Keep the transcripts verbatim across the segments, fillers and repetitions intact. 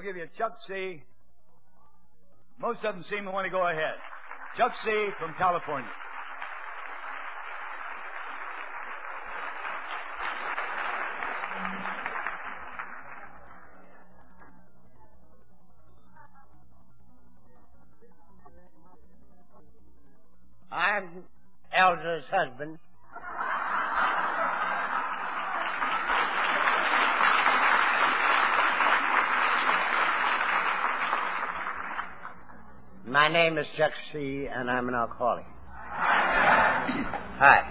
give you Chuck C. Most of them seem to want to go ahead. Chuck C. from California. I'm Elsa's husband. My name is Chuck C., and I'm an alcoholic. Hi.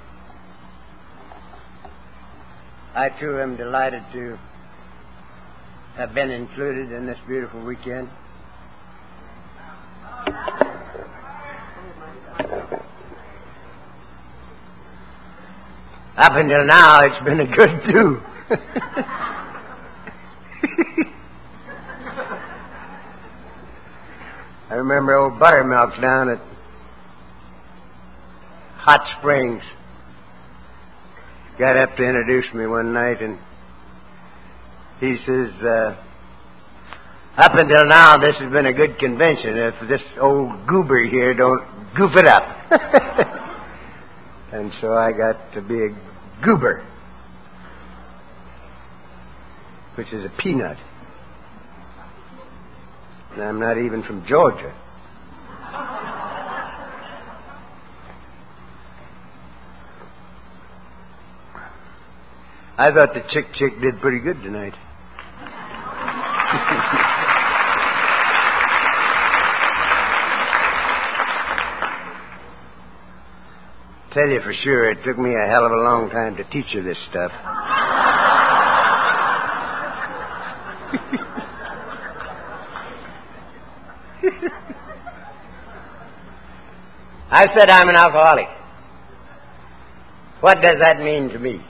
I, too, am delighted to have been included in this beautiful weekend. Up until now, it's been a good, too. I remember old Buttermilk down at Hot Springs got up to introduce me one night, and he says, uh, up until now, this has been a good convention if this old goober here don't goof it up. And so I got to be a goober, which is a peanut. And I'm not even from Georgia. I thought the Chick Chick did pretty good tonight. Tell you for sure, it took me a hell of a long time to teach her this stuff. I said I'm an alcoholic. What does that mean to me?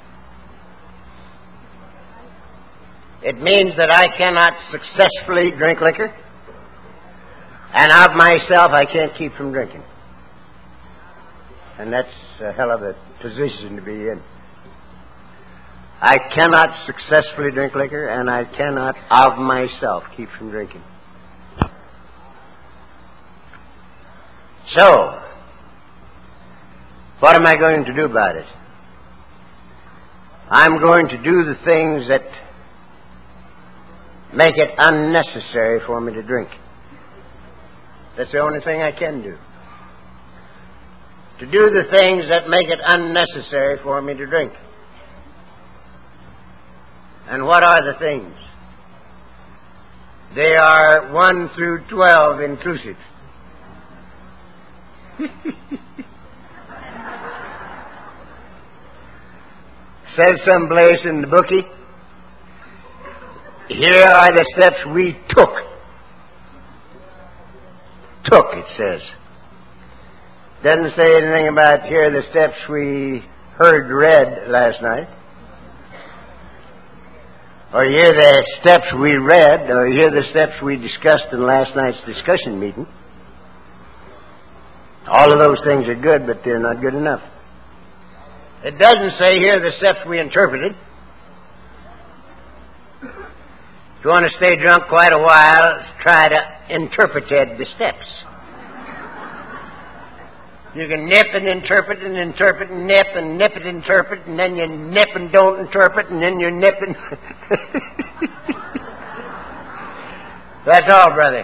It means that I cannot successfully drink liquor, and of myself I can't keep from drinking. And that's a hell of a position to be in. I cannot successfully drink liquor, and I cannot of myself keep from drinking. So, what am I going to do about it? I'm going to do the things that make it unnecessary for me to drink. That's the only thing I can do. To do the things that make it unnecessary for me to drink. And what are the things? They are one through twelve inclusive. Says someplace in the bookie, here are the steps we took. Took, it says. Doesn't say anything about here are the steps we heard read last night. Or here are the steps we read, or here are the steps we discussed in last night's discussion meeting. All of those things are good, but they're not good enough. It doesn't say here are the steps we interpreted. If you want to stay drunk quite a while, try to interpret the steps. You can nip and interpret and interpret and nip and nip and interpret, and then you nip and don't interpret, and then you nip and... That's all, brother.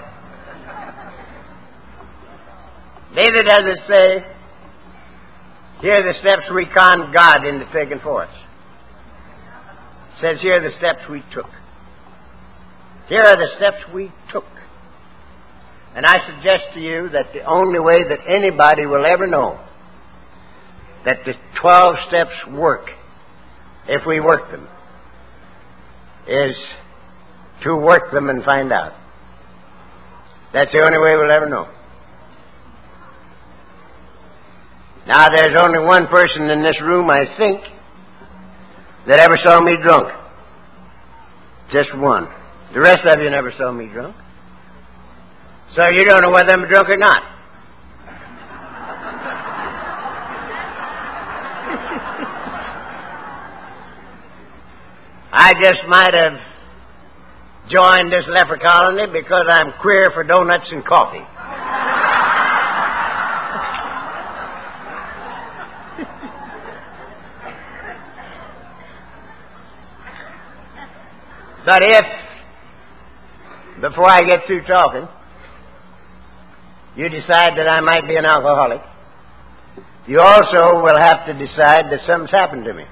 Neither does it say, here are the steps we conned God into taking for us. It says, here are the steps we took. Here are the steps we took. And I suggest to you that the only way that anybody will ever know that the twelve steps work, if we work them, is to work them and find out. That's the only way we'll ever know. Now, there's only one person in this room, I think, that ever saw me drunk. Just one. The rest of you never saw me drunk. So you don't know whether I'm drunk or not. I just might have join this leper colony because I'm queer for donuts and coffee. But if, before I get through talking, you decide that I might be an alcoholic, you also will have to decide that something's happened to me.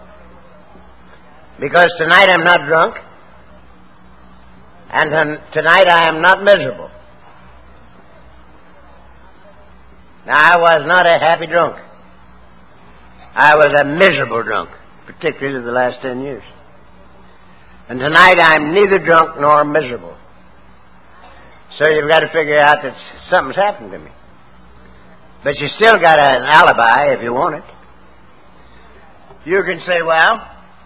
Because tonight I'm not drunk, and tonight I am not miserable. Now, I was not a happy drunk. I was a miserable drunk, particularly the last ten years. And tonight I'm neither drunk nor miserable. So you've got to figure out that something's happened to me. But you still got an alibi if you want it. You can say, well,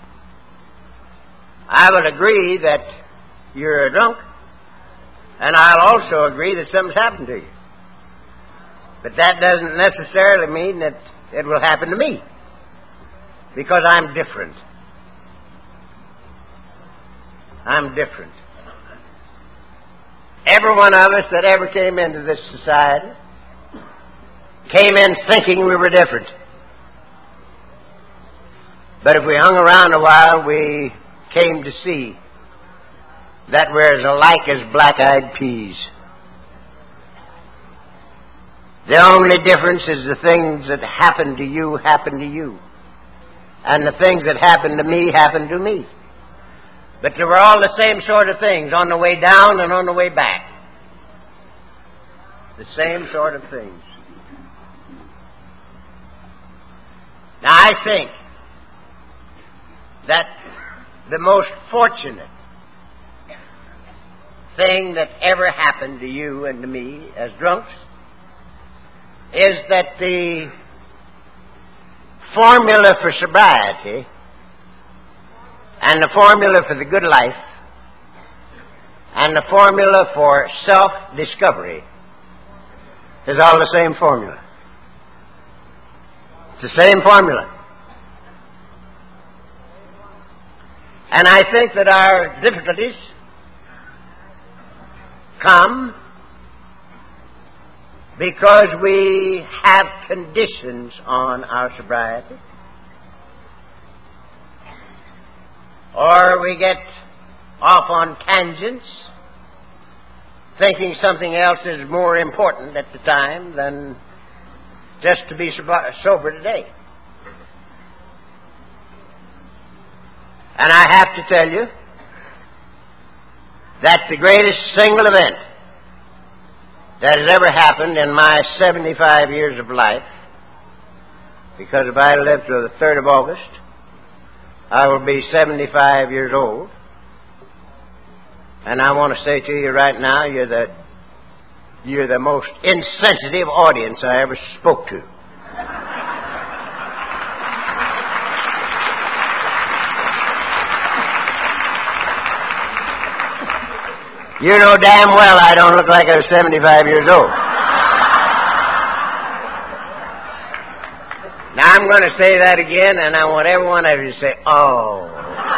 I will agree that you're a drunk, and I'll also agree that something's happened to you. But that doesn't necessarily mean that it will happen to me, because I'm different. I'm different. Every one of us that ever came into this society came in thinking we were different. But if we hung around a while, we came to see that we're as alike as black-eyed peas. The only difference is the things that happen to you happen to you. And the things that happen to me happen to me. But they were all the same sort of things, on the way down and on the way back. The same sort of things. Now, I think that the most fortunate thing that ever happened to you and to me as drunks is that the formula for sobriety and the formula for the good life and the formula for self-discovery is all the same formula. It's the same formula. And I think that our difficulties come because we have conditions on our sobriety, or we get off on tangents, thinking something else is more important at the time than just to be sober today. And I have to tell you that the greatest single event that has ever happened in my seventy-five years of life, because if I live to the third of August, I will be seventy-five years old. And I want to say to you right now, you're the, you're the most insensitive audience I ever spoke to. You know damn well I don't look like I was seventy-five years old. Now I'm going to say that again, and I want everyone of you to say, oh.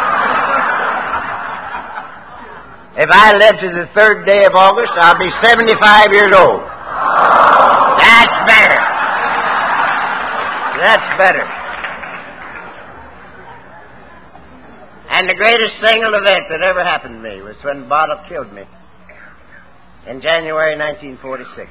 If I live to the third day of August, I'll be seventy-five years old. That's better. That's better. And the greatest single event that ever happened to me was when Bottle killed me in January nineteen forty-six.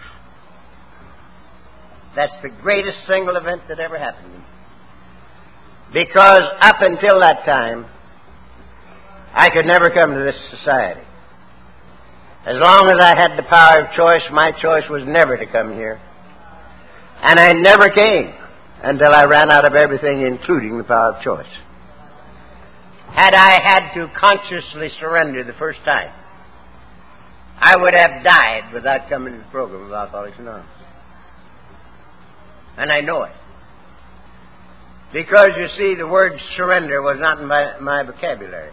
That's the greatest single event that ever happened to me. Because up until that time, I could never come to this society. As long as I had the power of choice, my choice was never to come here. And I never came until I ran out of everything, including the power of choice. Had I had to consciously surrender the first time, I would have died without coming to the program of Alcoholics Anonymous. And I know it. Because, you see, the word surrender was not in my, my vocabulary.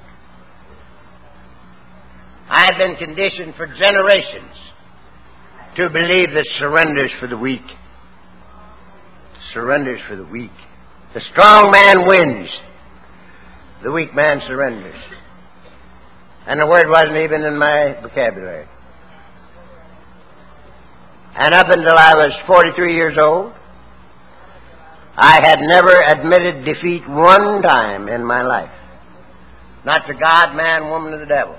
I had been conditioned for generations to believe that surrender's for the weak. Surrender's for the weak. The strong man wins. The weak man surrenders. And the word wasn't even in my vocabulary. And up until I was forty-three years old, I had never admitted defeat one time in my life. Not to God, man, woman, or the devil.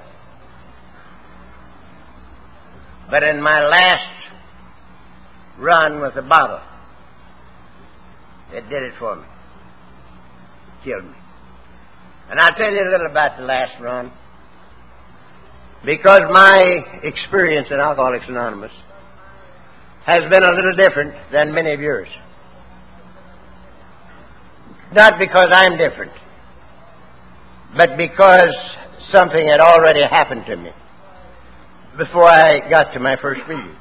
But in my last run with the bottle, it did it for me. Killed me. And I'll tell you a little about the last run. Because my experience in Alcoholics Anonymous has been a little different than many of yours. Not because I'm different, but because something had already happened to me before I got to my first meeting.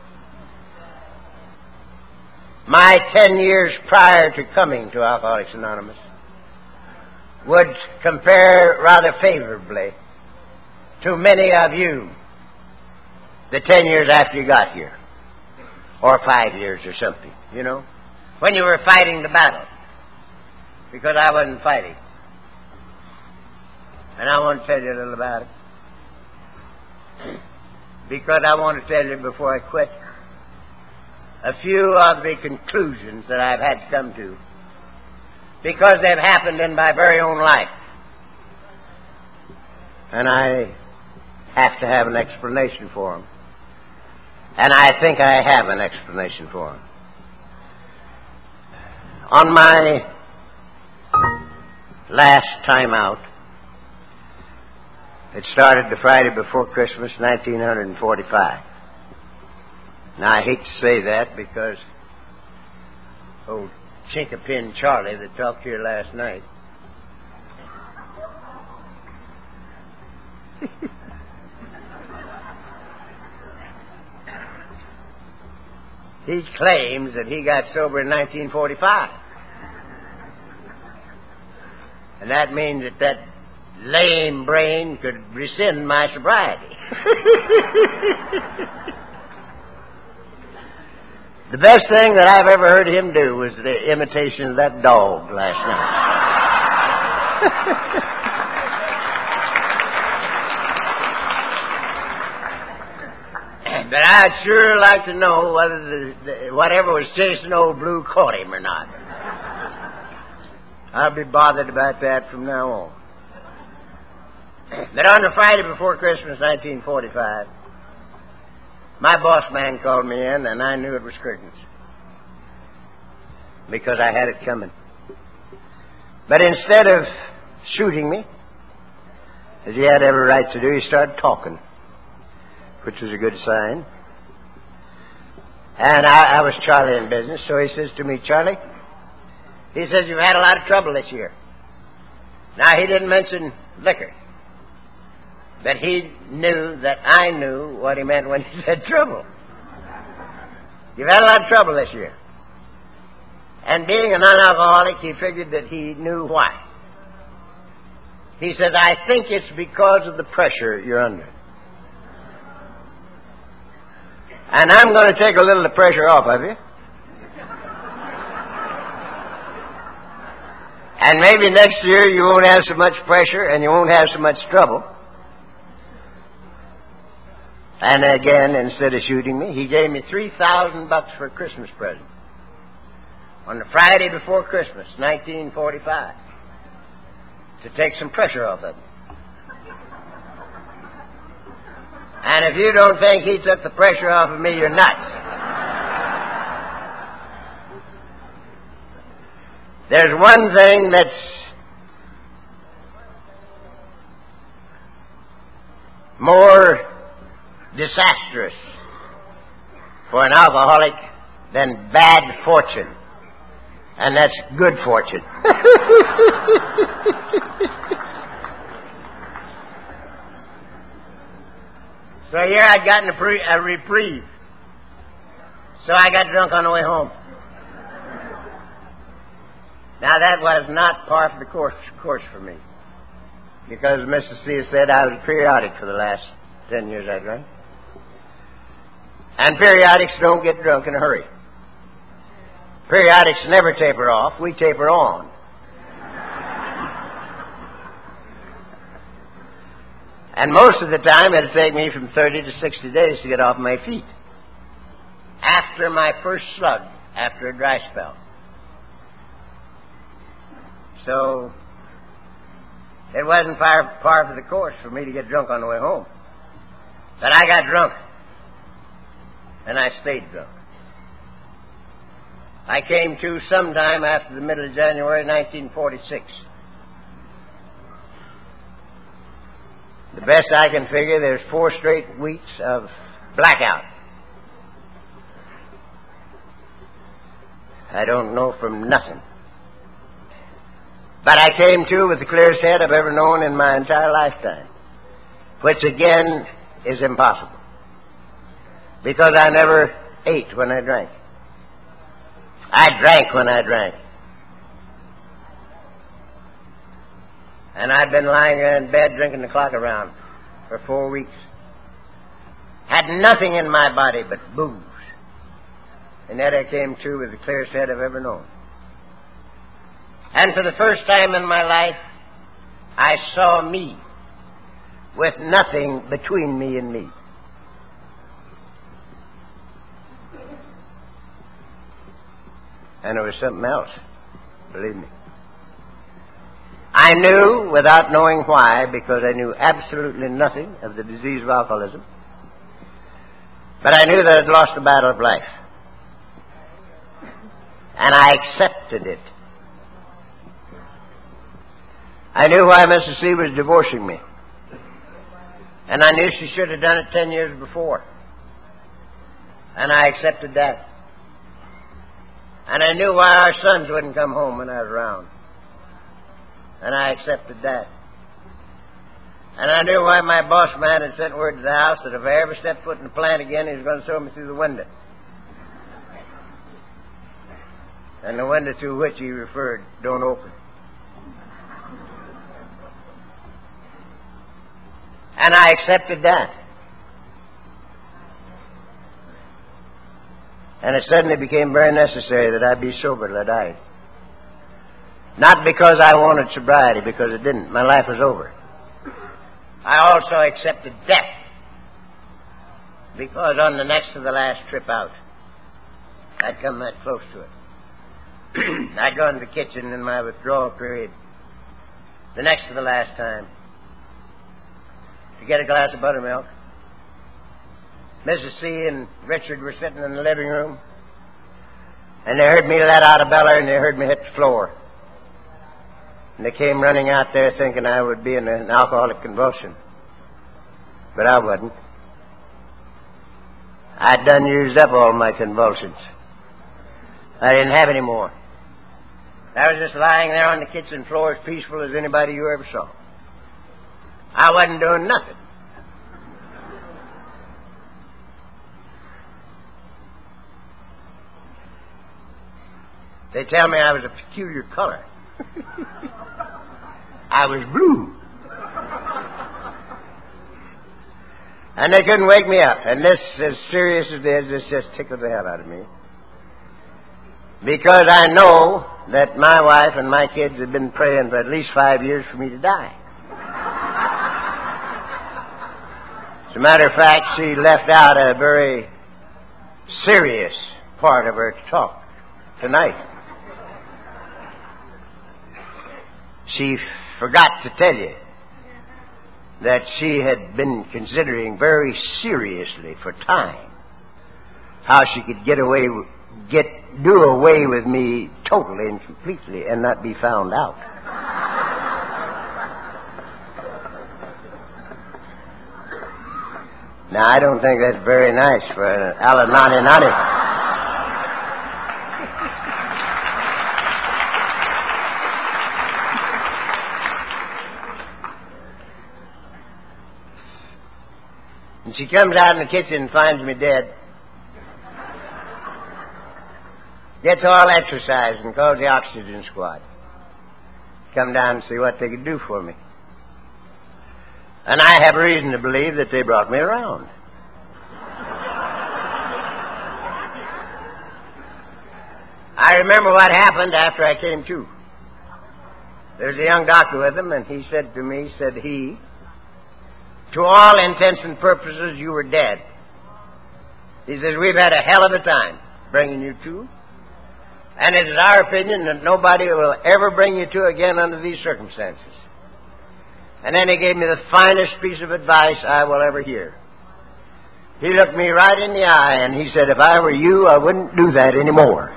My ten years prior to coming to Alcoholics Anonymous would compare rather favorably to many of you the ten years after you got here, or five years or something, you know, when you were fighting the battle, because I wasn't fighting. And I want to tell you a little about it, because I want to tell you before I quit a few of the conclusions that I've had to come to, because they've happened in my very own life. And I have to have an explanation for them. And I think I have an explanation for them. On my last time out, it started the Friday before Christmas, nineteen forty-five. Now, I hate to say that because old Chinkapin Charlie that talked here last night, he claims that he got sober in nineteen forty-five. And that means that that lame brain could rescind my sobriety. The best thing that I've ever heard him do was the imitation of that dog last night. But I'd sure like to know whether the, the, whatever was chasing old Blue caught him or not. I'll be bothered about that from now on. But on the Friday before Christmas, nineteen forty-five, my boss man called me in, and I knew it was curtains, because I had it coming. But instead of shooting me, as he had every right to do, he started talking, which was a good sign. And I, I was Charlie in business, so he says to me, Charlie, he says, you've had a lot of trouble this year. Now, he didn't mention liquor, but he knew that I knew what he meant when he said trouble. You've had a lot of trouble this year. And being a non-alcoholic, he figured that he knew why. He says, I think it's because of the pressure you're under. And I'm going to take a little of the pressure off of you. And maybe next year you won't have so much pressure and you won't have so much trouble. And again, instead of shooting me, he gave me three thousand bucks for a Christmas present on the Friday before Christmas, nineteen forty-five, to take some pressure off of me. And if you don't think he took the pressure off of me, you're nuts. There's one thing that's more disastrous for an alcoholic than bad fortune, and that's good fortune. So here I'd gotten a, pre- a reprieve. So I got drunk on the way home. Now that was not par for the course, course for me, because Missus C said I was periodic for the last ten years I drank. And periodics don't get drunk in a hurry. Periodics never taper off. We taper on. And most of the time it'd take me from thirty to sixty days to get off my feet. After my first slug, after a dry spell. So, it wasn't far, far for the course for me to get drunk on the way home. But I got drunk. And I stayed drunk. I came to sometime after the middle of January nineteen forty-six. The best I can figure, there's four straight weeks of blackout. I don't know from nothing. But I came to with the clearest head I've ever known in my entire lifetime, which again is impossible, because I never ate when I drank. I drank when I drank. And I'd been lying there in bed drinking the clock around for four weeks. Had nothing in my body but booze. And yet I came to with the clearest head I've ever known. And for the first time in my life, I saw me with nothing between me and me. And it was something else, believe me. I knew, without knowing why, because I knew absolutely nothing of the disease of alcoholism, but I knew that I'd lost the battle of life. And I accepted it. I knew why Missus C was divorcing me. And I knew she should have done it ten years before. And I accepted that. And I knew why our sons wouldn't come home when I was around. And I accepted that. And I knew why my boss man had sent word to the house that if I ever stepped foot in the plant again, he was going to throw me through the window. And the window to which he referred don't open. And I accepted that. And it suddenly became very necessary that I be sober till I died. Not because I wanted sobriety, because it didn't. My life was over. I also accepted death, because on the next to the last trip out, I'd come that close to it. I'd go into the kitchen in my withdrawal period, the next to the last time, to get a glass of buttermilk. Missus C and Richard were sitting in the living room, and they heard me let out a beller, and they heard me hit the floor. And they came running out there thinking I would be in an alcoholic convulsion. But I wasn't. I'd done used up all my convulsions. I didn't have any more. I was just lying there on the kitchen floor as peaceful as anybody you ever saw. I wasn't doing nothing. They tell me I was a peculiar color. I was blue. And they couldn't wake me up. And this, as serious as it is, this just tickled the hell out of me. Because I know that my wife and my kids have been praying for at least five years for me to die. As a matter of fact, she left out a very serious part of her talk tonight. She forgot to tell you that she had been considering very seriously for time how she could get away, get do away with me totally and completely and not be found out. Now, I don't think that's very nice for an Alanani Nani. And she comes out in the kitchen and finds me dead. Gets all exercised and calls the oxygen squad. Come down and see what they could do for me. And I have reason to believe that they brought me around. I remember what happened after I came to. There was a young doctor with him, and he said to me, said he, to all intents and purposes, you were dead. He says, we've had a hell of a time bringing you to. And it is our opinion that nobody will ever bring you to again under these circumstances. And then he gave me the finest piece of advice I will ever hear. He looked me right in the eye and he said, if I were you, I wouldn't do that anymore.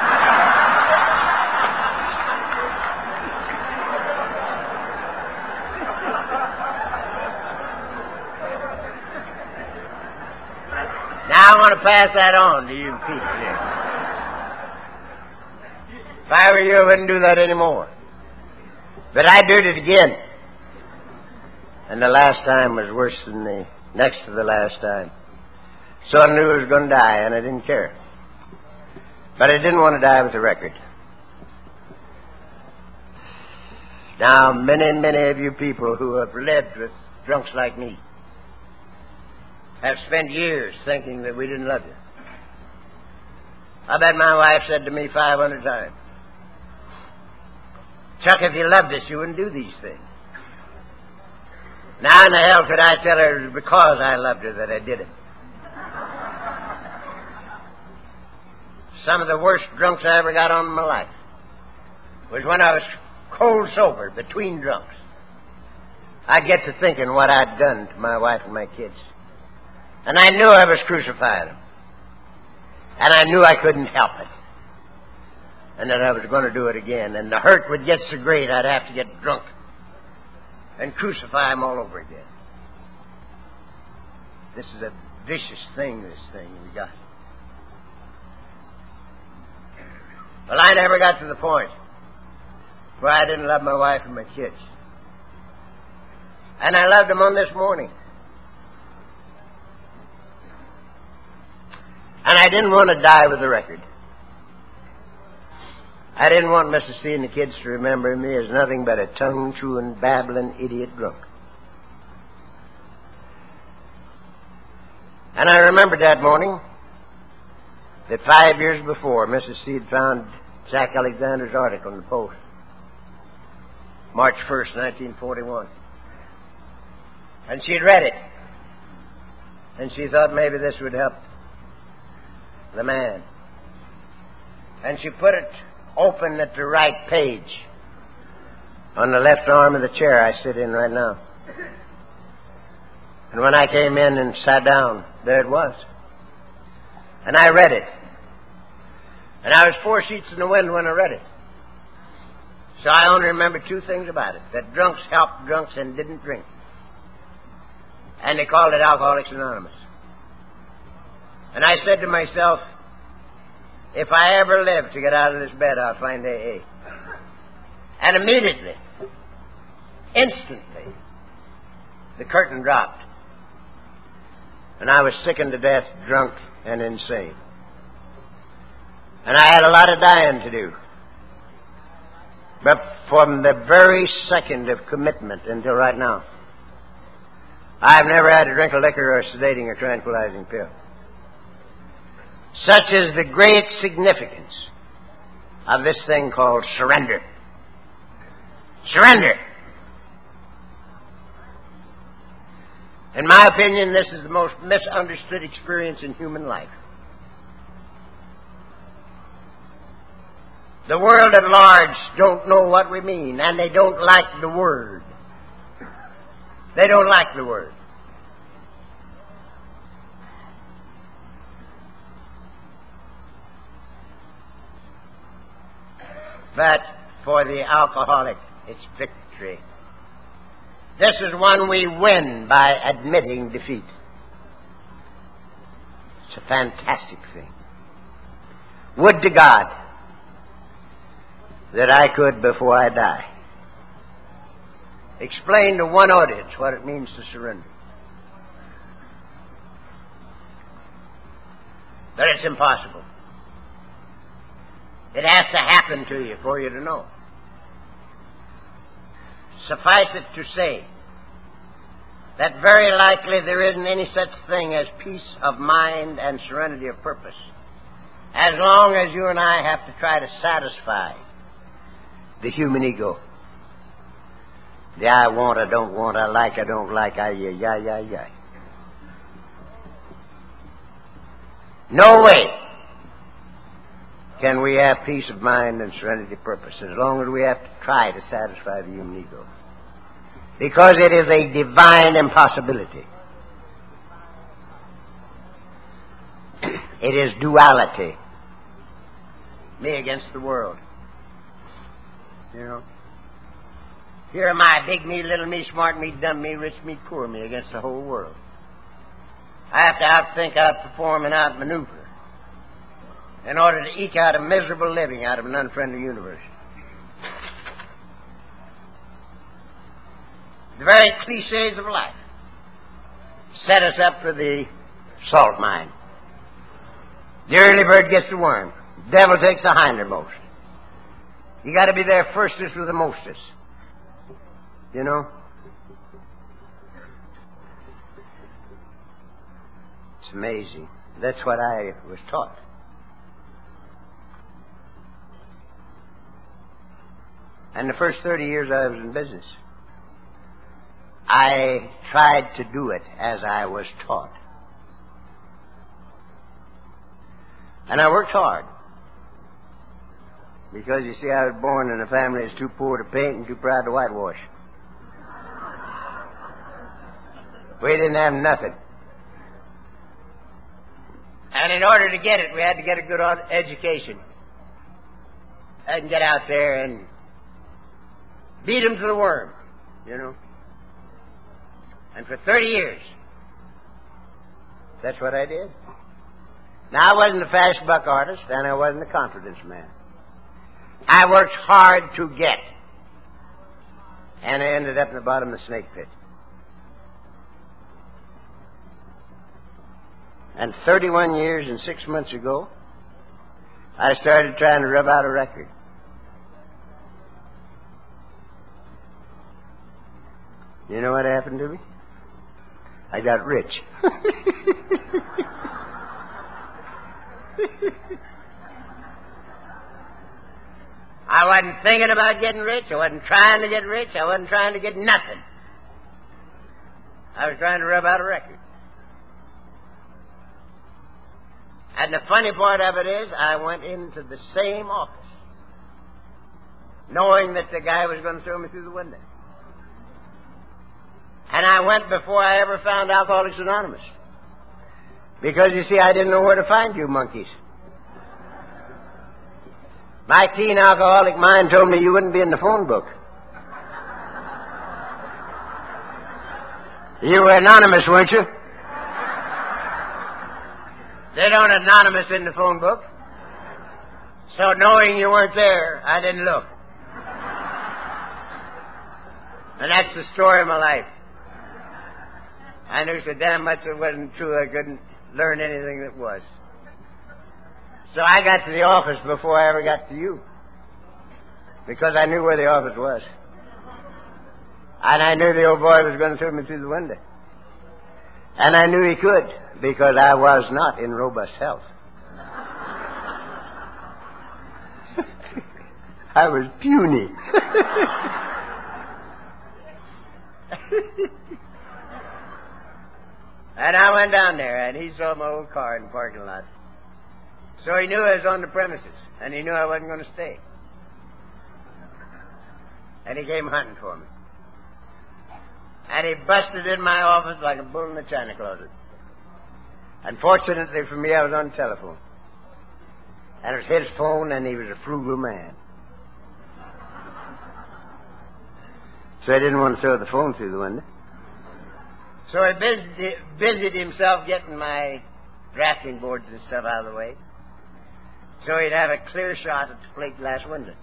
Now I want to pass that on to you people here. If I were you, I wouldn't do that anymore. But I did it again. And the last time was worse than the next to the last time. So I knew I was going to die, and I didn't care. But I didn't want to die with a record. Now, many, many of you people who have lived with drunks like me have spent years thinking that we didn't love you. I bet my wife said to me five hundred times, Chuck, if you loved us, you wouldn't do these things. Now in the hell could I tell her it was because I loved her that I did it. Some of the worst drunks I ever got on in my life was when I was cold sober, between drunks. I'd get to thinking what I'd done to my wife and my kids. And I knew I was crucifying them. And I knew I couldn't help it. And that I was going to do it again. And the hurt would get so great I'd have to get drunk and crucify them all over again. This is a vicious thing, this thing we got. Well, I never got to the point where I didn't love my wife and my kids. And I loved them on this morning. And I didn't want to die with a record. I didn't want Missus C and the kids to remember me as nothing but a tongue-chewing, babbling, idiot drunk. And I remembered that morning that five years before, Missus C had found Jack Alexander's article in the Post. March first, nineteen forty-one. And she had read it. And she thought maybe this would help the man. And she put it open at the right page on the left arm of the chair I sit in right now. And when I came in and sat down, there it was. And I read it. And I was four sheets in the wind when I read it. So I only remember two things about it. That drunks helped drunks and didn't drink. And they called it Alcoholics Anonymous. And I said to myself, if I ever live to get out of this bed, I'll find A A. And immediately, instantly, the curtain dropped. And I was sickened to death, drunk, and insane. And I had a lot of dying to do. But from the very second of commitment until right now, I've never had to drink a liquor or a sedating or tranquilizing pill. Such is the great significance of this thing called surrender. Surrender. In my opinion, this is the most misunderstood experience in human life. The world at large don't know what we mean, and they don't like the word. They don't like the word. But for the alcoholic, it's victory. This is one we win by admitting defeat. It's a fantastic thing. Would to God that I could, before I die, explain to one audience what it means to surrender. But it's impossible. It has to happen to you for you to know. Suffice it to say that very likely there isn't any such thing as peace of mind and serenity of purpose, as long as you and I have to try to satisfy the human ego. The I want, I don't want, I like, I don't like, I, yeah, yeah, yeah, yeah. No way can we have peace of mind and serenity of purpose as long as we have to try to satisfy the human ego. Because it is a divine impossibility. It is duality. Me against the world. You know? Here am I, big me, little me, smart me, dumb me, rich me, poor me, against the whole world. I have to outthink, outperform, and outmaneuver in order to eke out a miserable living out of an unfriendly universe. The very cliches of life set us up for the salt mine. The early bird gets the worm. The devil takes the hindermost. You got to be there firstest with the mostest. You know? It's amazing. That's what I was taught. And the first thirty years I was in business, I tried to do it as I was taught. And I worked hard. Because, you see, I was born in a family that's too poor to paint and too proud to whitewash. We didn't have nothing. And in order to get it, we had to get a good education. And get out there and beat them to the worm, you know. And for thirty years, that's what I did. Now, I wasn't a fast buck artist, and I wasn't a confidence man. I worked hard to get. And I ended up in the bottom of the snake pit. And thirty-one years and six months ago, I started trying to rub out a record. You know what happened to me? I got rich. I wasn't thinking about getting rich. I wasn't trying to get rich. I wasn't trying to get nothing. I was trying to rub out a record. And the funny part of it is, I went into the same office, knowing that the guy was going to throw me through the window. And I went before I ever found Alcoholics Anonymous. Because, you see, I didn't know where to find you monkeys. My keen alcoholic mind told me you wouldn't be in the phone book. You were anonymous, weren't you? They don't anonymous in the phone book. So knowing you weren't there, I didn't look. And that's the story of my life. I knew so damn much it wasn't true I couldn't learn anything that was. So I got to the office before I ever got to you. Because I knew where the office was. And I knew the old boy was going to throw me through the window. And I knew he could, because I was not in robust health. I was puny. And I went down there, and he saw my old car in the parking lot. So he knew I was on the premises, and he knew I wasn't going to stay. And he came hunting for me. And he busted in my office like a bull in a china closet. Unfortunately for me, I was on the telephone. And it was his phone, and he was a frugal man. So he didn't want to throw the phone through the window. So he busied, busied himself getting my drafting boards and stuff out of the way, so he'd have a clear shot at the plate glass window.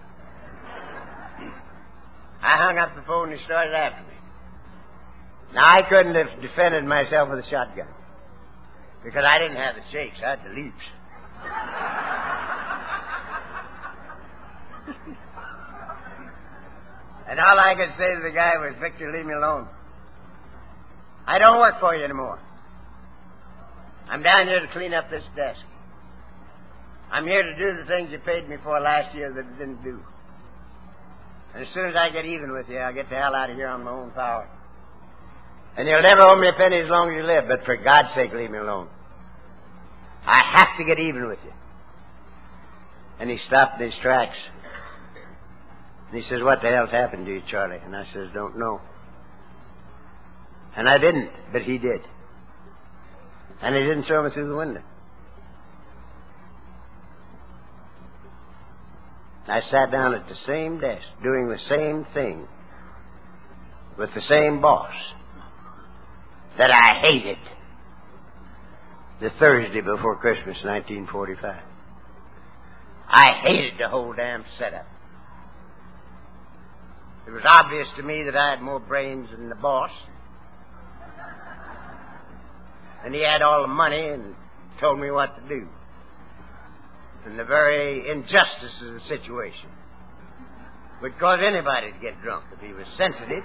I hung up the phone and he started after me. Now, I couldn't have defended myself with a shotgun, because I didn't have the shakes. I had the leaps. And all I could say to the guy was, "Victor, leave me alone. I don't work for you anymore. I'm down here to clean up this desk. I'm here to do the things you paid me for last year that I didn't do. And as soon as I get even with you, I'll get the hell out of here on my own power. And you'll never owe me a penny as long as you live, but for God's sake, leave me alone. I have to get even with you. And he stopped in his tracks. And he says, what the hell's happened to you, Charlie? And I says, don't know. And I didn't, but he did. And he didn't throw me through the window. I sat down at the same desk, doing the same thing, with the same boss that I hated the Thursday before Christmas, nineteen forty-five. I hated the whole damn setup. It was obvious to me that I had more brains than the boss. And he had all the money and told me what to do. And the very injustice of the situation would cause anybody to get drunk if he was sensitive.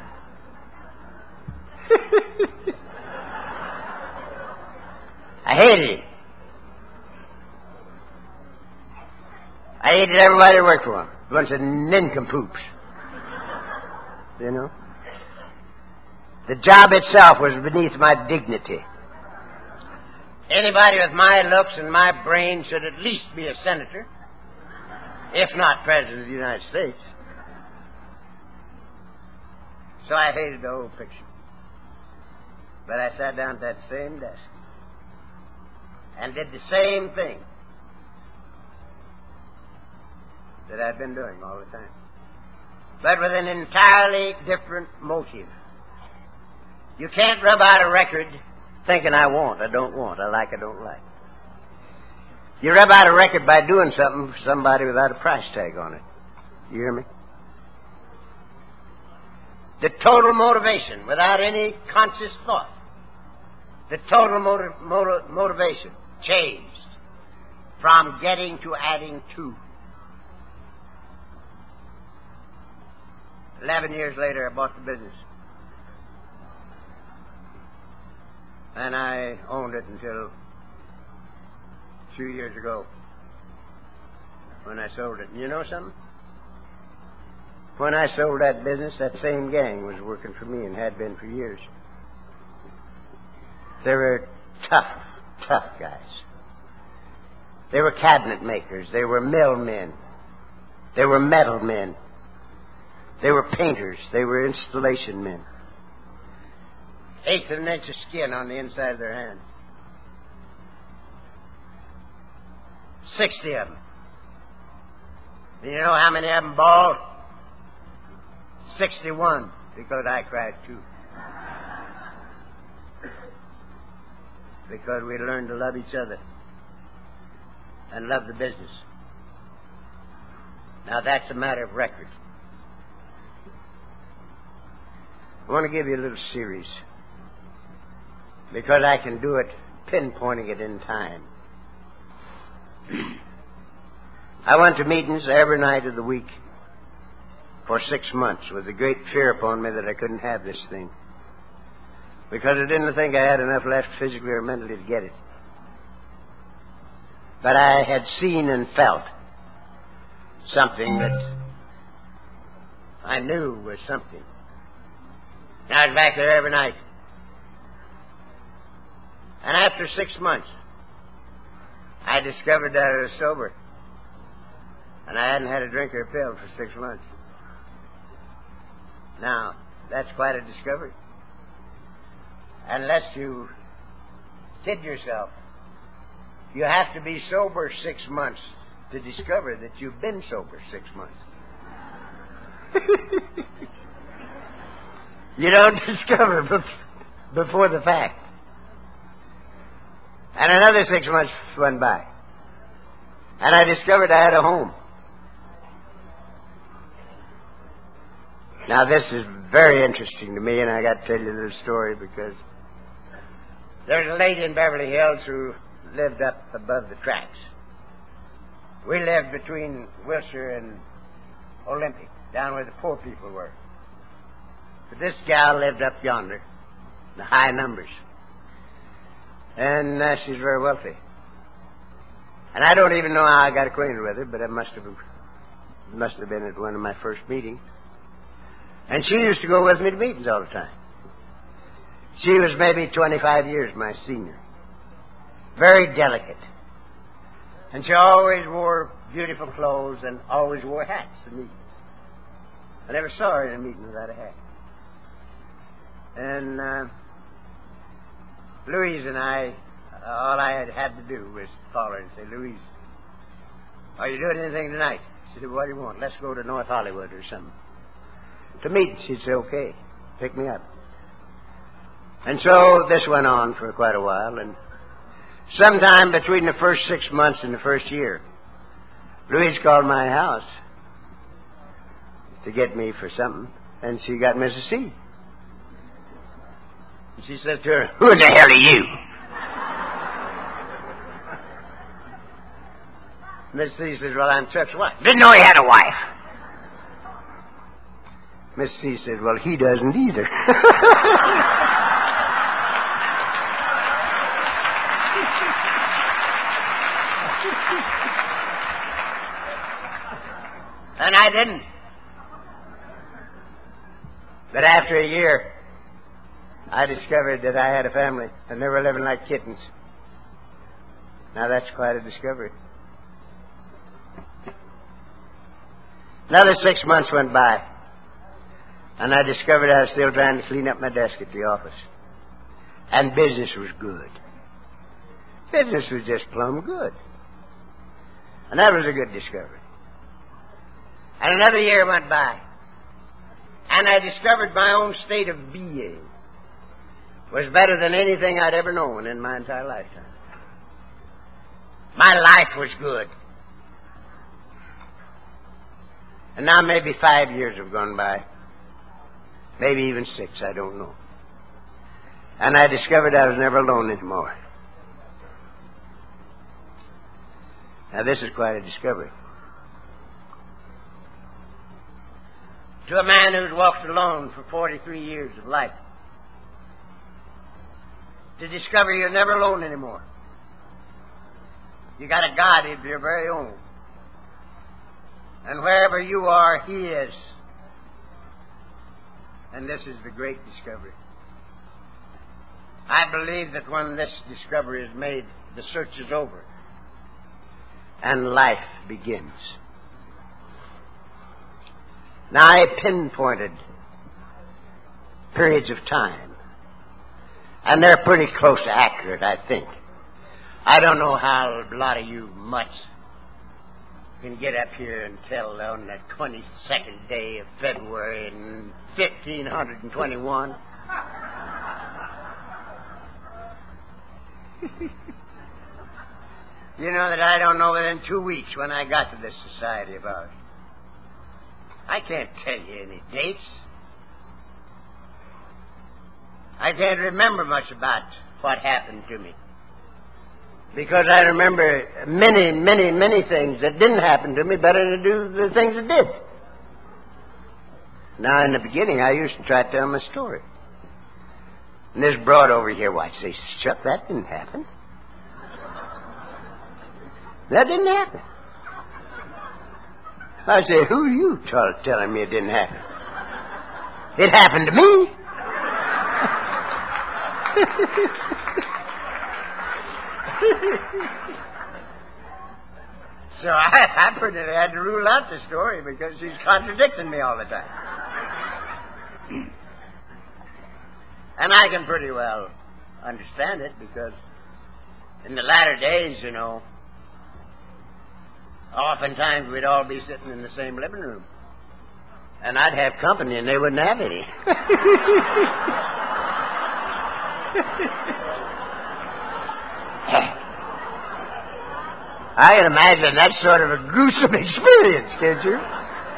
I hated him. I hated everybody who worked for him. A bunch of nincompoops. You know? The job itself was beneath my dignity. Anybody with my looks and my brain should at least be a senator, if not President of the United States. So I hated the whole picture. But I sat down at that same desk and did the same thing that I'd been doing all the time, but with an entirely different motive. You can't rub out a record thinking I want, I don't want, I like, I don't like. You rub out a record by doing something for somebody without a price tag on it. You hear me? The total motivation, without any conscious thought, the total motiv- motiv- motivation changed from getting to adding to. Eleven years later, I bought the business. And I owned it until two years ago when I sold it. And you know something? When I sold that business, that same gang was working for me and had been for years. They were tough, tough guys. They were cabinet makers. They were mill men. They were metal men. They were painters. They were installation men. Eighth of an inch of skin on the inside of their hand. Sixty of them. Do you know how many of them bawled? Sixty-one, because I cried too. Because we learned to love each other and love the business. Now that's a matter of record. I want to give you a little series, because I can do it pinpointing it in time. I went to meetings every night of the week for six months with a great fear upon me that I couldn't have this thing, because I didn't think I had enough left physically or mentally to get it. But I had seen and felt something that I knew was something. And I was back there every night. And after six months, I discovered that I was sober. And I hadn't had a drink or a pill for six months. Now, that's quite a discovery. Unless you kid yourself, you have to be sober six months to discover that you've been sober six months. You don't discover bef- before the fact. And another six months went by. And I discovered I had a home. Now this is very interesting to me, and I got to tell you a little story, because there's a lady in Beverly Hills who lived up above the tracks. We lived between Wilshire and Olympic, down where the poor people were. But this gal lived up yonder, the high numbers. And uh, she's very wealthy. And I don't even know how I got acquainted with her, but it must have, must have been at one of my first meetings. And she used to go with me to meetings all the time. She was maybe twenty-five years my senior. Very delicate. And she always wore beautiful clothes and always wore hats to meetings. I never saw her in a meeting without a hat. And uh, Louise and I, all I had had to do was call her and say, Louise, are you doing anything tonight? She said, what do you want? Let's go to North Hollywood or something. To meet. She'd say, okay, pick me up. And so this went on for quite a while, and sometime between the first six months and the first year, Louise called my house to get me for something, and she got Missus C. And she said to her, who in the hell are you? Missus C says, well, I'm Chuck's wife. Didn't know he had a wife. Missus C said, well, he doesn't either. And I didn't. But after a year, I discovered that I had a family, and they were living like kittens. Now that's quite a discovery. Another six months went by, and I discovered I was still trying to clean up my desk at the office. And business was good. Business was just plumb good. And that was a good discovery. And another year went by, and I discovered my own state of being was better than anything I'd ever known in my entire lifetime. My life was good. And now maybe five years have gone by. Maybe even six, I don't know. And I discovered I was never alone anymore. Now this is quite a discovery. To a man who's walked alone for forty-three years of life, to discover you're never alone anymore. You got a God of your very own. And wherever you are, He is. And this is the great discovery. I believe that when this discovery is made, the search is over. And life begins. Now, I pinpointed periods of time. And they're pretty close to accurate, I think. I don't know how a lot of you mutts can get up here and tell on the twenty-second day of February in fifteen twenty-one. You know that I don't know within two weeks when I got to this society about it. I can't tell you any dates. I can't remember much about what happened to me. Because I remember many, many, many things that didn't happen to me better than do the things that did. Now, in the beginning, I used to try to tell my story. And this broad over here, why, say, Chuck, that didn't happen. That didn't happen. I say, who are you t- telling me it didn't happen? It happened to me. So I, I pretty had to rule out the story because she's contradicting me all the time. And I can pretty well understand it because in the latter days, you know, oftentimes we'd all be sitting in the same living room. And I'd have company and they wouldn't have any. I can imagine that's sort of a gruesome experience, can't you?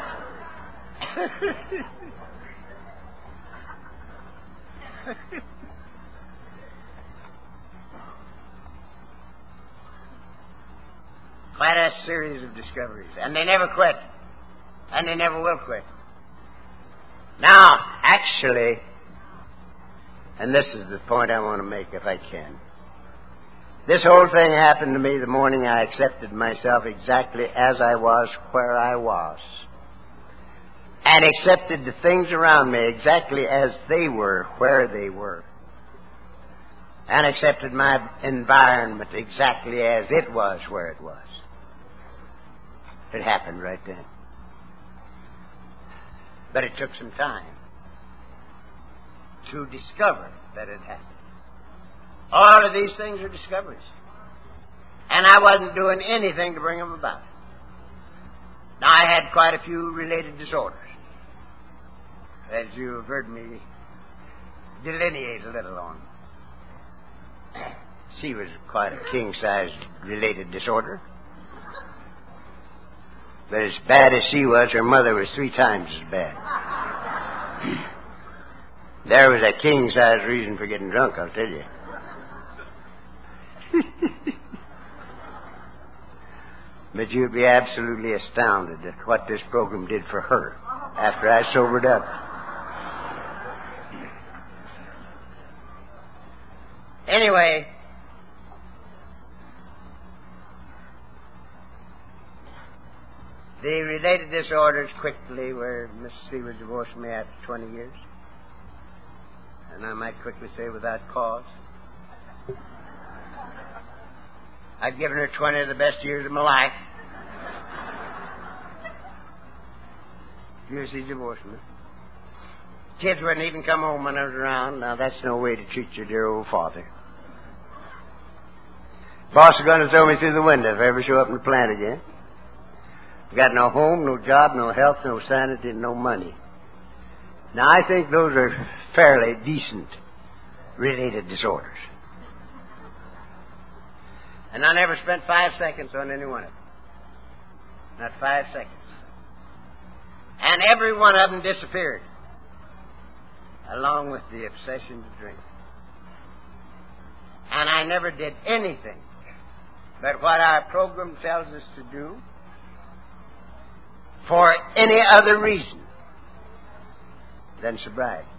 Quite a series of discoveries. And they never quit. And they never will quit. Now, actually, and this is the point I want to make if I can. This whole thing happened to me the morning I accepted myself exactly as I was, where I was. and accepted the things around me exactly as they were, where they were, and accepted my environment exactly as it was, where it was. It happened right then. But it took some time to discover that it happened. All of these things are discoveries. And I wasn't doing anything to bring them about. Now, I had quite a few related disorders, as you have heard me delineate a little on. She was quite a king-sized related disorder. But as bad as she was, her mother was three times as bad. There was a king-sized reason for getting drunk, I'll tell you. But you'd be absolutely astounded at what this program did for her after I sobered up. Anyway, the related disorders quickly were, Miss C was divorced from me after twenty years. And I might quickly say without cause. I'd given her twenty of the best years of my life. Years she divorced me. Kids wouldn't even come home when I was around. Now, that's no way to treat your dear old father. Boss is going to throw me through the window if I ever show up in the plant again. Got no home, no job, no health, no sanity, no money. Now, I think those are fairly decent related disorders. And I never spent five seconds on any one of them. Not five seconds. And every one of them disappeared, along with the obsession to drink. And I never did anything but what our program tells us to do for any other reason than sobriety.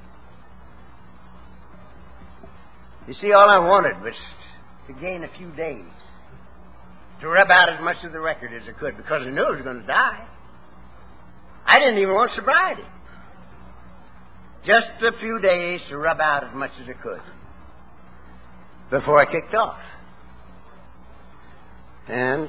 You see, all I wanted was to gain a few days, to rub out as much of the record as I could, because I knew I was going to die. I didn't even want sobriety. Just a few days to rub out as much as I could before I kicked off. And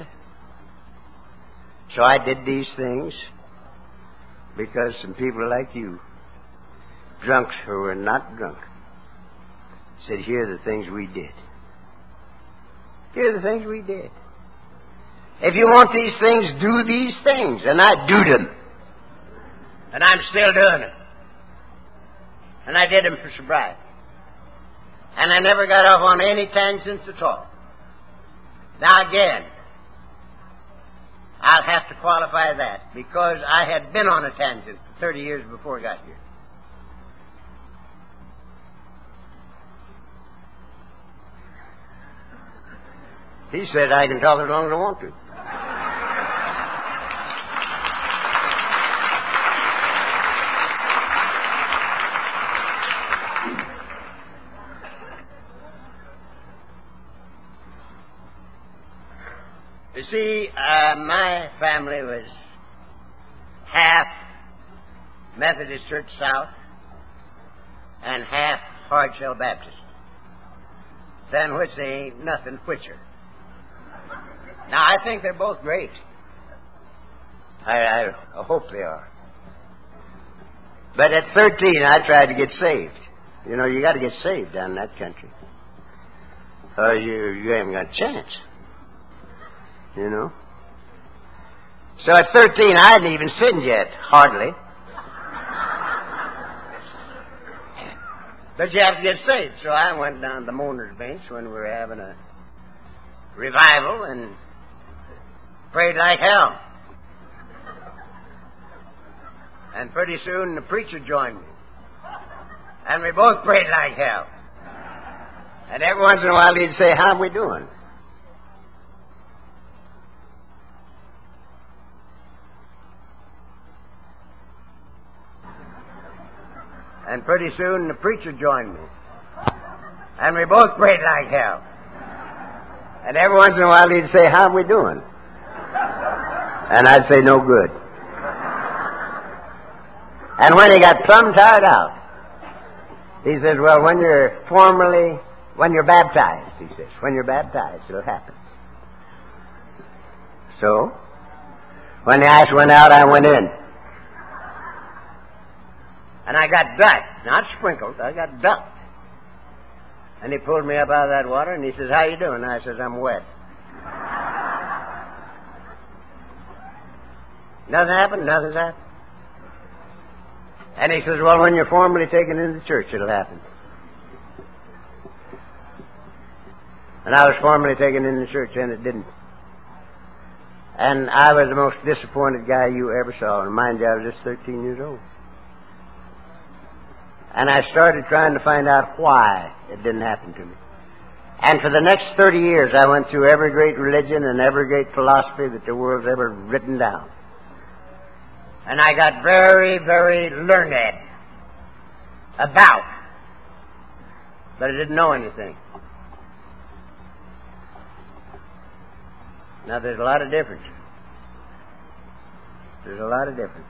so I did these things because some people like you, drunks who were not drunk, said, here are the things we did. Here are the things we did. If you want these things, do these things. And I do them. And I'm still doing them. And I did them for sobriety. And I never got off on any tangents at all. Now again, I'll have to qualify that because I had been on a tangent for thirty years before I got here. He said I can talk as long as I want to. You see, uh, my family was half Methodist Church South and half Hard Shell Baptist, than which they ain't nothing whicher. Now, I think they're both great. I, I, I hope they are. But at thirteen, I tried to get saved. You know, you got to get saved down in that country, or you you haven't got a chance. You know. So at thirteen, I hadn't even sinned yet, hardly. But you have to get saved. So I went down to the mourner's bench when we were having a revival and prayed like hell. And pretty soon the preacher joined me. And we both prayed like hell. And every once in a while he'd say, how are we doing? And pretty soon the preacher joined me. And we both prayed like hell. And every once in a while he'd say, how are we doing? And I'd say, no good. And when he got plumb tired out, he says, well, when you're formally, when you're baptized, he says, when you're baptized, it'll happen. So, when the ice went out, I went in. And I got ducked, not sprinkled, I got ducked. And he pulled me up out of that water, and he says, how you doing? And I says, I'm wet. Nothing happened, nothing's happened. And he says, well, when you're formally taken into the church, it'll happen. And I was formally taken into the church, and it didn't. And I was the most disappointed guy you ever saw. And mind you, I was just thirteen years old. And I started trying to find out why it didn't happen to me. And for the next thirty years, I went through every great religion and every great philosophy that the world's ever written down. And I got very, very learned about, but I didn't know anything. Now, there's a lot of difference. There's a lot of difference.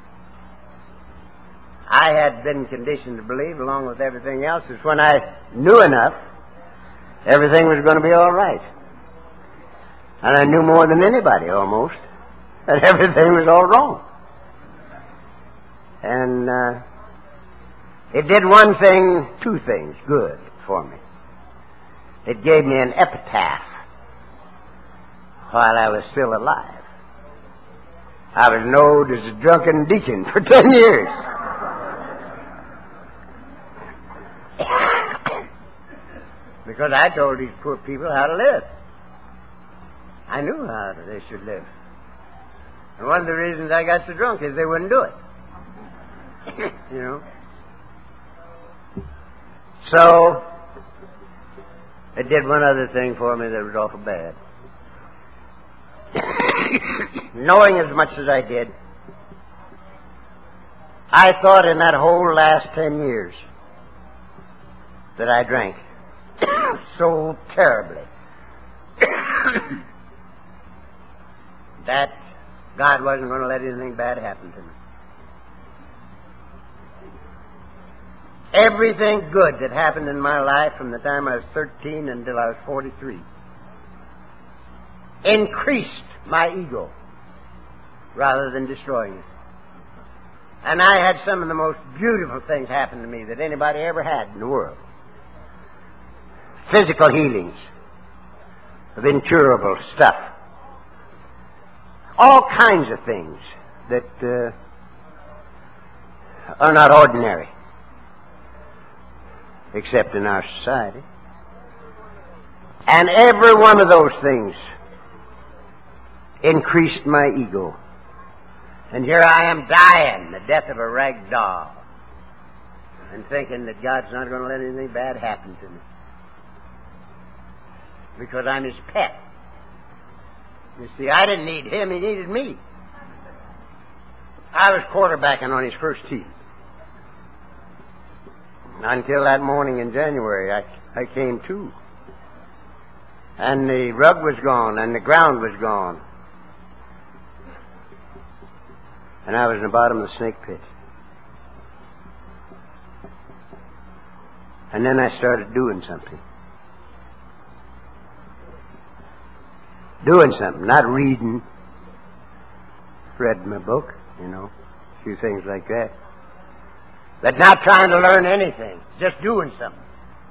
I had been conditioned to believe, along with everything else, is when I knew enough, everything was going to be all right. And I knew more than anybody, almost, that everything was all wrong. And uh, it did one thing, two things good for me. It gave me an epitaph while I was still alive. I was known as a drunken deacon for ten years. Because I told these poor people how to live. I knew how they should live. And one of the reasons I got so drunk is they wouldn't do it. You know? So, it did one other thing for me that was awful bad. Knowing as much as I did, I thought in that whole last ten years that I drank so terribly that God wasn't going to let anything bad happen to me. Everything good that happened in my life from the time I was thirteen until I was forty-three increased my ego rather than destroying it. And I had some of the most beautiful things happen to me that anybody ever had in the world. Physical healings of incurable stuff. All kinds of things that uh, are not ordinary, except in our society. And every one of those things increased my ego. And here I am dying the death of a rag doll and thinking that God's not going to let anything bad happen to me because I'm His pet. You see, I didn't need Him, He needed me. I was quarterbacking on His first team. Until that morning in January, I, I came to. And the rug was gone, and the ground was gone. And I was in the bottom of the snake pit. And then I started doing something. Doing something, not reading. Read my book, you know, a few things like that. But not trying to learn anything, just doing something.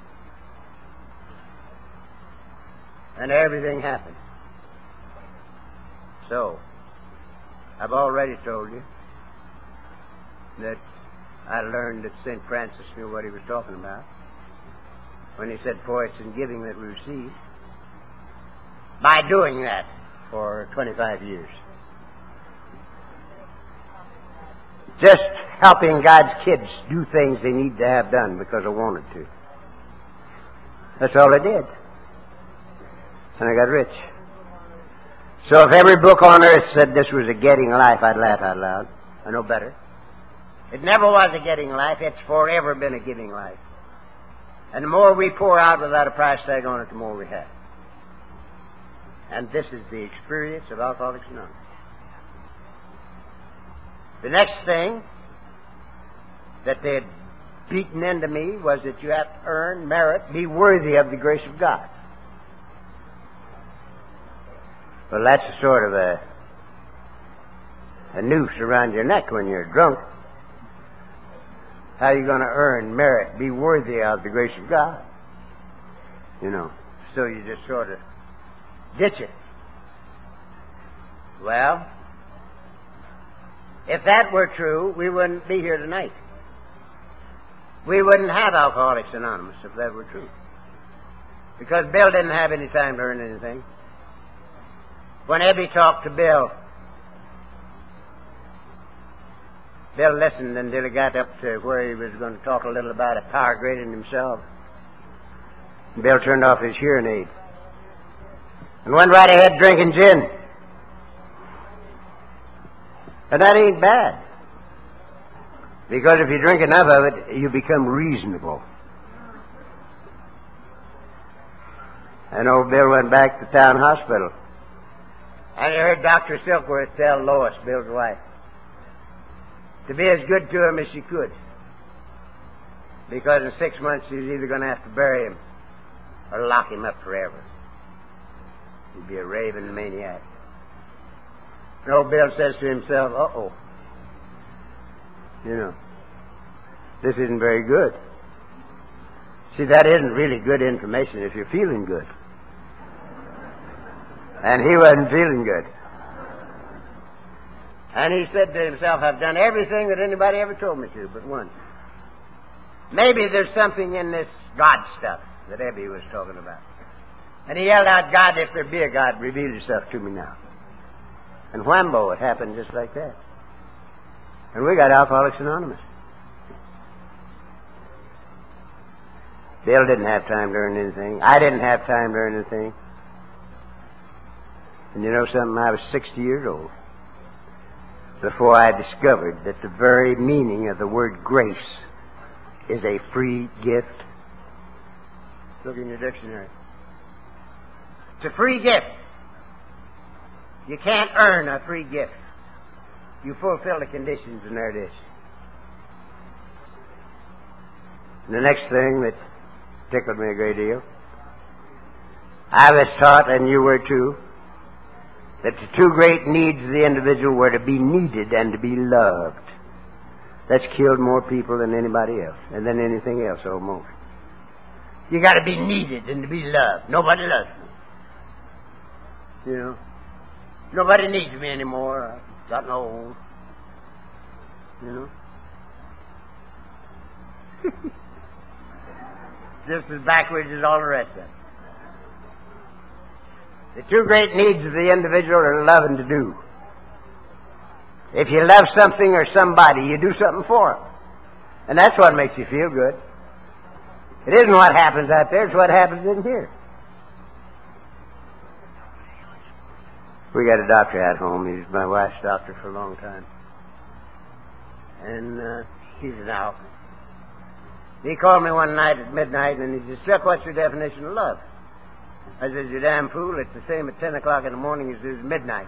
And everything happened. So, I've already told you that I learned that Saint Francis knew what he was talking about when he said, for it's in giving that we receive. By doing that for twenty-five years. Just helping God's kids do things they need to have done because I wanted to. That's all I did. And I got rich. So if every book on earth said this was a getting life, I'd laugh out loud. I know better. It never was a getting life. It's forever been a giving life. And the more we pour out without a price tag on it, the more we have. And this is the experience of Alcoholics Anonymous. The next thing that they had beaten into me was that you have to earn, merit, be worthy of the grace of God. Well, that's a sort of a, a noose around your neck when you're drunk. How are you going to earn, merit, be worthy of the grace of God? You know, so you just sort of ditch it. Well, if that were true, we wouldn't be here tonight. We wouldn't have Alcoholics Anonymous if that were true. Because Bill didn't have any time to earn anything. When Ebby talked to Bill, Bill listened until he got up to where he was going to talk a little about a power greater than himself. Bill turned off his hearing aid and went right ahead drinking gin. And that ain't bad. Because if you drink enough of it, you become reasonable. And old Bill went back to the town hospital. And he heard Doctor Silkworth tell Lois, Bill's wife, to be as good to him as she could. Because in six months she's either going to have to bury him or lock him up forever. He'd be a raving maniac. And old Bill says to himself, uh-oh. You know, this isn't very good. See, that isn't really good information if you're feeling good. And he wasn't feeling good. And he said to himself, I've done everything that anybody ever told me to, but once. Maybe there's something in this God stuff that Ebby was talking about. And he yelled out, God, if there be a God, reveal yourself to me now. And whambo, it happened just like that. And we got Alcoholics Anonymous. Bill didn't have time to earn anything. I didn't have time to earn anything. And you know something? I was sixty years old before I discovered that the very meaning of the word grace is a free gift. Look in your dictionary. It's a free gift. You can't earn a free gift. You fulfill the conditions, and there it is. And the next thing that tickled me a great deal, I was taught, and you were too, that the two great needs of the individual were to be needed and to be loved. That's killed more people than anybody else, and than anything else almost. You got to be needed and to be loved. Nobody loves me. You know, nobody needs me anymore. I've gotten old. You know, just as backwards as all the rest of them. The two great needs of the individual are love and to do. If you love something or somebody, you do something for them. And that's what makes you feel good. It isn't what happens out there, it's what happens in here. We got a doctor at home. He's my wife's doctor for a long time. And uh, he's an alcoholic. He called me one night at midnight and he said, Chuck, what's your definition of love? I said, you damn fool, it's the same at ten o'clock in the morning as it is midnight.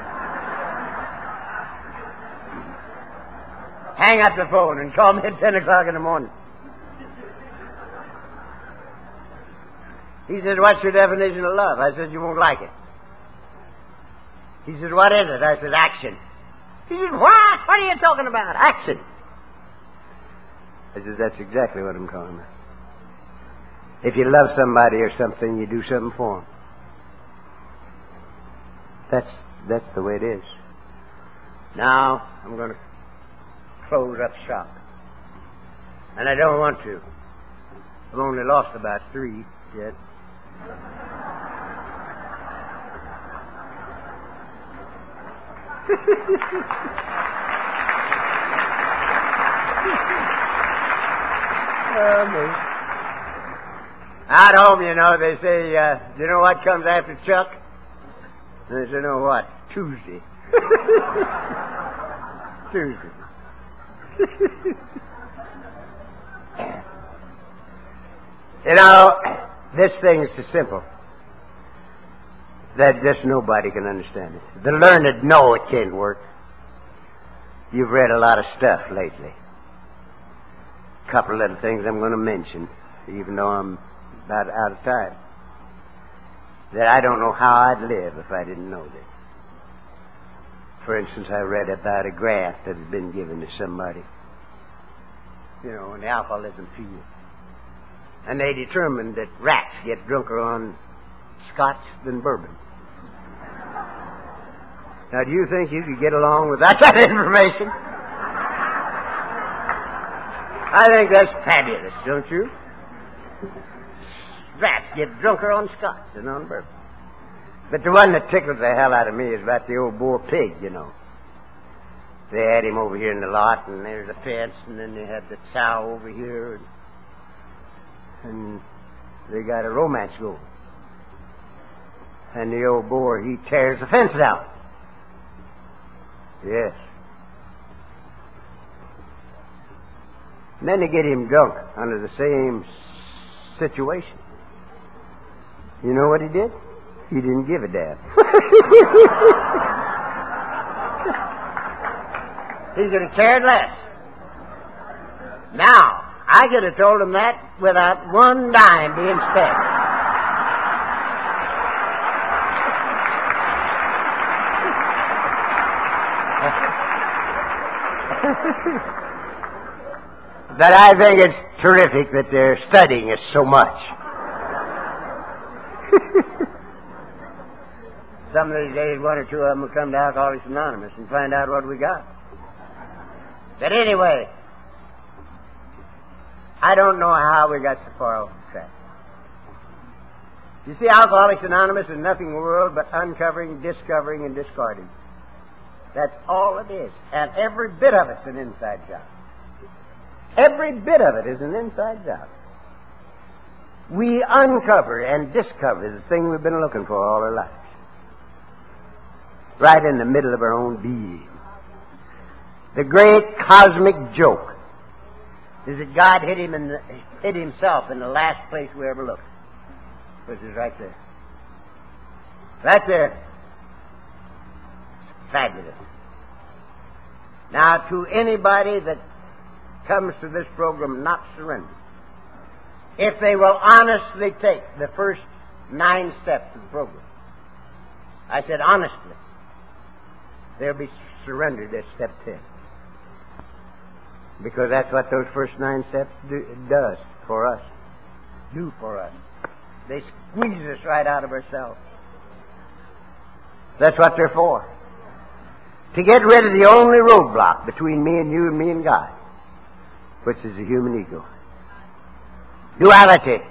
Hang up the phone and call me at ten o'clock in the morning. He said, what's your definition of love? I said, you won't like it. He said, what is it? I said, action. He said, what? What are you talking about? Action. I said, that's exactly what I'm talking about. If you love somebody or something, you do something for them. That's, that's the way it is. Now, I'm going to close up shop. And I don't want to. I've only lost about three yet. Oh, me. At home, you know, they say, uh, do you know what comes after Chuck? And they say, no, what? Tuesday. Tuesday. You know, this thing is so simple that just nobody can understand it. The learned know it can't work. You've read a lot of stuff lately. a couple of little things I'm going to mention, even though I'm about out of time, that I don't know how I'd live if I didn't know this. For instance, I read about a graft that had been given to somebody, you know, in the alcoholism field. And they determined that rats get drunker on scotch than bourbon. Now, do you think you could get along without that information? I think that's fabulous, don't you? Rats get drunker on scotch than on bourbon. But the one that tickles the hell out of me is about the old Boer pig, you know. They had him over here in the lot, and there's a fence, and then they had the sow over here, and, and they got a romance going. And the old Boer, he tears the fence down. Yes. And then they get him drunk under the same situation. You know what he did? He didn't give a damn. He's going to tear it less. Now, I could have told him that without one dime being spent. But I think it's terrific that they're studying it so much. Some of these days, one or two of them will come to Alcoholics Anonymous and find out what we got. But anyway, I don't know how we got so far off the track. You see, Alcoholics Anonymous is nothing in the world but uncovering, discovering, and discarding. That's all it is. And every bit of it's an inside job. Every bit of it is an inside job. We uncover and discover the thing we've been looking for all our lives. Right in the middle of our own being. The great cosmic joke is that God hid him in the, hid himself in the last place we ever looked, which is right there. Right there. Fabulous. Now, to anybody that comes to this program not surrendered, if they will honestly take the first nine steps of the program, I said honestly, they'll be surrendered at step ten. Because that's what those first nine steps do, does for us. Do for us. They squeeze us right out of ourselves. That's what they're for. To get rid of the only roadblock between me and you and me and God, which is the human ego. Duality.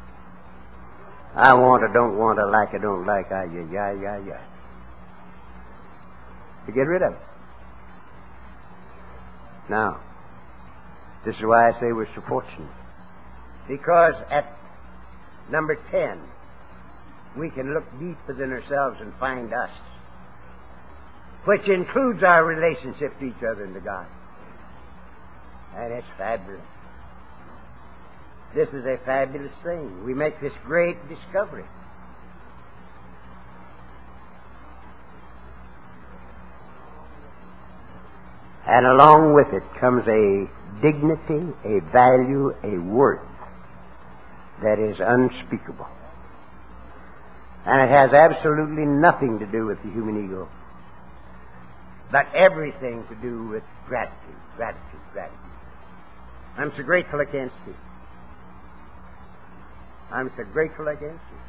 I want, I don't want, I like, I don't like, I, yeah, yeah, yeah, yeah. To get rid of it. Now, this is why I say we're so fortunate. Because at number ten, we can look deep within ourselves and find us, which includes our relationship to each other and to God. And it's fabulous. This is a fabulous thing. We make this great discovery. And along with it comes a dignity, a value, a worth that is unspeakable. And it has absolutely nothing to do with the human ego, but everything to do with gratitude, gratitude, gratitude. I'm so grateful I can't speak. I'm so grateful I can't speak.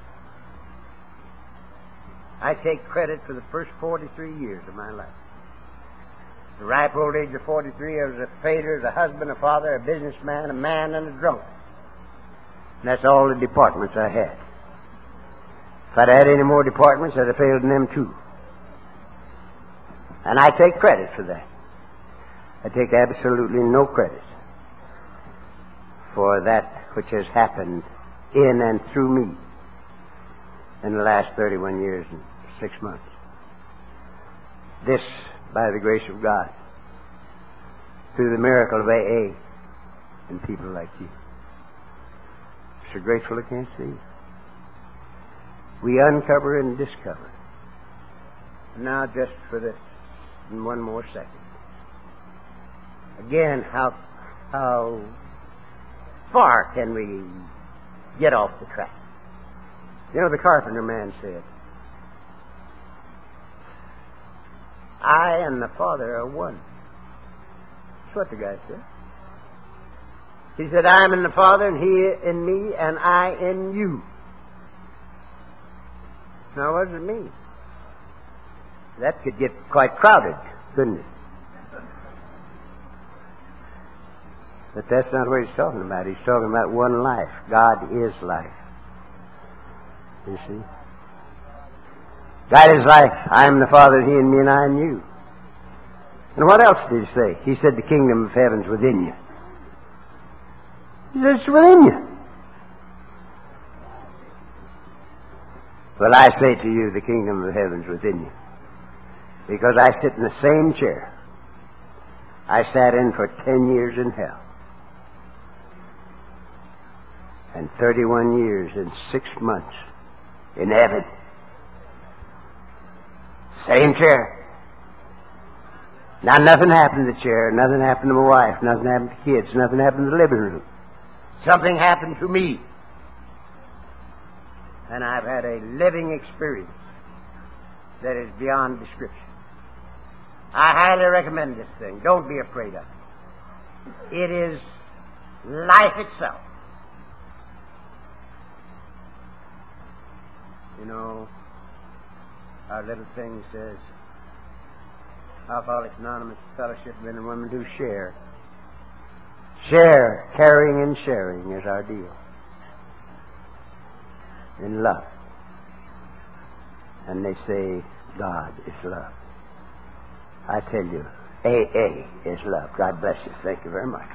I take credit for the first forty-three years of my life. At the ripe old age of forty-three, I was a failure as a husband, a father, a businessman, a man, and a drunk. And that's all the departments I had. If I'd had any more departments, I'd have failed in them too. And I take credit for that. I take absolutely no credit for that which has happened in and through me in the last thirty-one years and six months. This, by the grace of God, through the miracle of A A and people like you. So grateful I can't see. We uncover and discover. Now, just for this, in one more second. Again, how how far can we get off the track? You know, the carpenter man said, I and the Father are one. That's what the guy said. He said, I am in the Father, and He in me, and I in you. Now, what does it mean? That could get quite crowded, couldn't it? But that's not what he's talking about. He's talking about one life. God is life. You see? God is life. I am the Father, He in me, and I in you. And what else did He say? He said the kingdom of heaven's within you. He said it's within you. Well, I say to you, the kingdom of heaven's within you. Because I sit in the same chair I sat in for ten years in hell. And thirty-one years and six months in heaven. Same chair. Now, nothing happened to the chair. Nothing happened to my wife. Nothing happened to kids. Nothing happened to the living room. Something happened to me. And I've had a living experience that is beyond description. I highly recommend this thing. Don't be afraid of it. It is life itself. You know, our little thing says, Alcoholics Anonymous Fellowship of Men and Women who share. Share, caring and sharing is our deal. In love. And they say, God is love. I tell you, A A is love. God bless you. Thank you very much.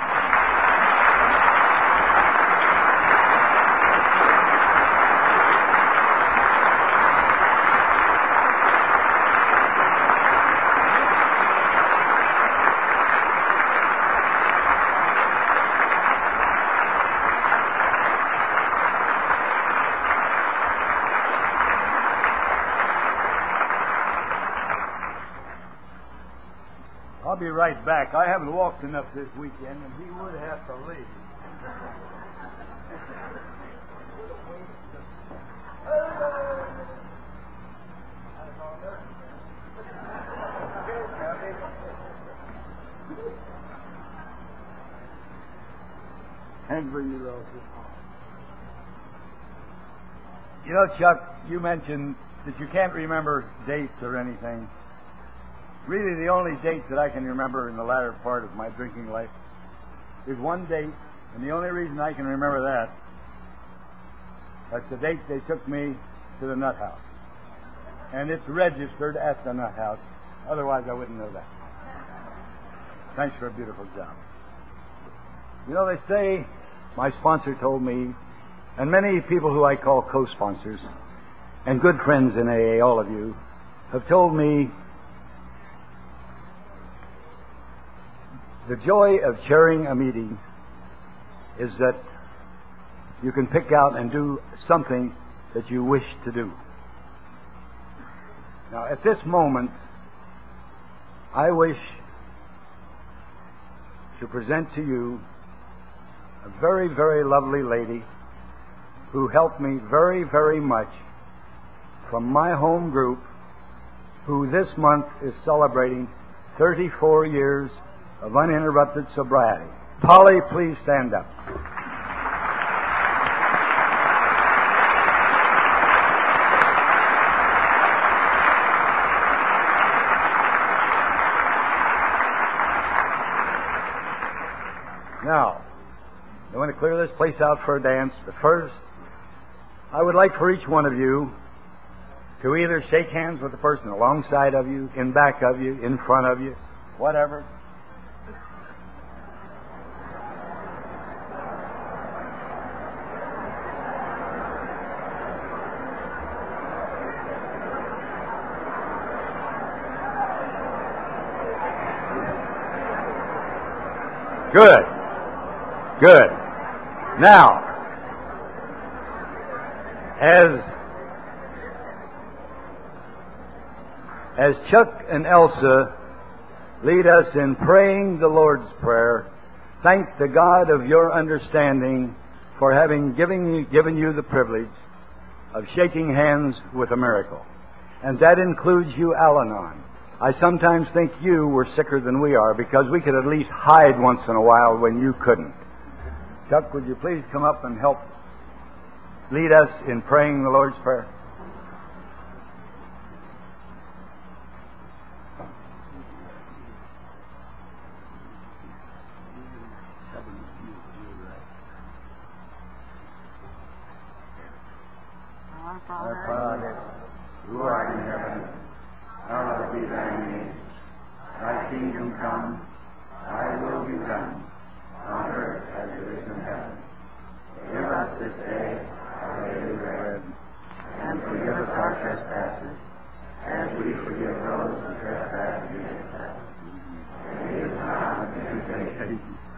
I'll be right back. I haven't walked enough this weekend, and he would have to leave. And bring you those. You know, Chuck, you mentioned that you can't remember dates or anything. Really, the only date that I can remember in the latter part of my drinking life is one date, and the only reason I can remember that, that's the date they took me to the Nut House. And it's registered at the Nut House. Otherwise, I wouldn't know that. Thanks for a beautiful job. You know, they say, my sponsor told me, and many people who I call co-sponsors, and good friends in A A, all of you, have told me the joy of chairing a meeting is that you can pick out and do something that you wish to do. Now, at this moment, I wish to present to you a very, very lovely lady who helped me very, very much from my home group, who this month is celebrating thirty-four years of uninterrupted sobriety. Polly, please stand up. Now, I want to clear this place out for a dance, but first, I would like for each one of you to either shake hands with the person alongside of you, in back of you, in front of you, whatever. Good. Good. Now, as as Chuck and Elsa lead us in praying the Lord's Prayer, Thank the God of your understanding for having given you, given you the privilege of shaking hands with a miracle. And that includes you, Al-Anon. I sometimes think you were sicker than we are because we could at least hide once in a while when you couldn't. Chuck, would you please come up and help lead us in praying the Lord's Prayer? Our Father, who art in heaven, hallowed be thy name. Thy kingdom come, thy will be done, on earth as it is in heaven. Give us this day our daily bread, and forgive us our trespasses, as we forgive those who trespass against us. And lead us not into temptation,